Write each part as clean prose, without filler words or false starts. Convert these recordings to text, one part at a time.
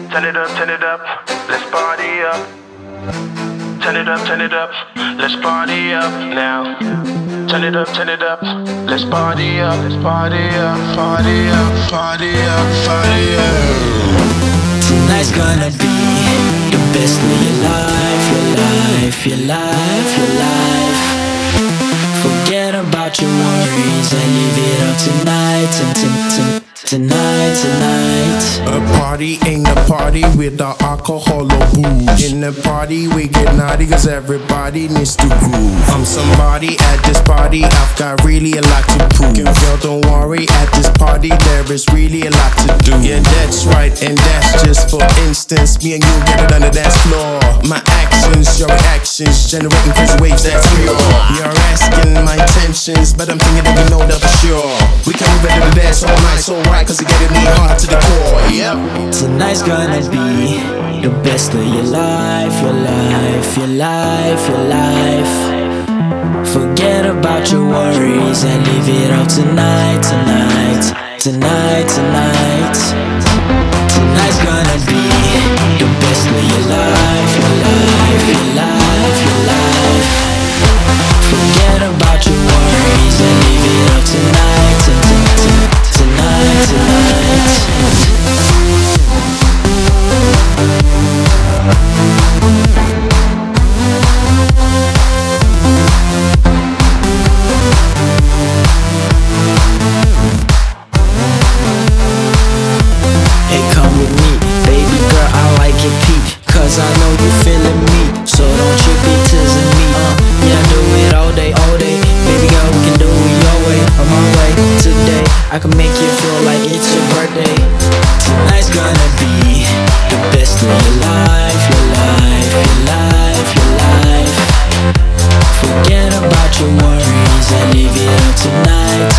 turn it up, let's party up. Turn it up, let's party up now. Turn it up, let's party up, let's party up, party up, party up, party up. Tonight's gonna be the best of your life, your life, your life, your life. Forget about your worries and leave it up tonight, tonight. A party ain't a party without alcohol or booze. In a party we get naughty cause everybody needs to groove. I'm somebody at this party, I've got really a lot to prove. Girl, don't worry, at this party there is really a lot to do. Yeah, that's right, and that's just for instance. Me and you get it on the dance floor. My actions, your reactions, generating crazy waves, that's real. You're asking my intentions, but I'm thinking that you know that for sure. We can be ready to dance all night, so right, cause you're getting me hard to the core, yep. Tonight's gonna be the best of your life, your life, your life, your life. Forget about your worries and leave it all tonight, tonight. Tonight's gonna be the best of your life, your life, your life, your life. Forget about your worries and leave it all tonight, tonight. Hey, come with me, baby girl, I like your peep, cause I know you feeling me, so don't you be teasing me. Yeah, do it all day, baby girl, we can do it your way, or my way. Today, I can make you feel like it's your birthday. Tonight's gonna be the best of your life, your life, your life, your life. Forget about your worries and leave it up tonight,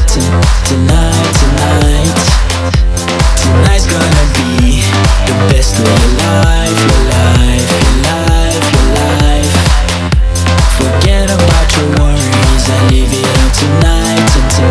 tonight. Tonight's gonna be the best of your life, your life, your life, your life. Forget about your worries and leave it up tonight,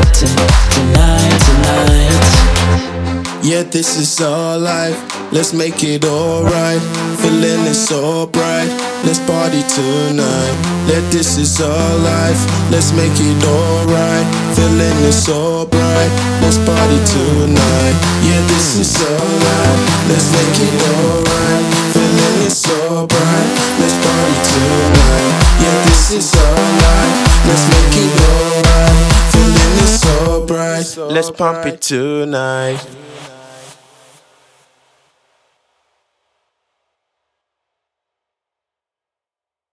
tonight. Yeah, this is our life, let's make it alright. Feeling it so bright, let's party tonight. Yeah, this is our life, let's make it alright. Feeling it so bright, let's party tonight. Yeah, this is our life, let's make it alright. Feeling it so bright, let's party tonight. Yeah, this is our life, let's make it alright. Feeling it so bright, let's pump it tonight.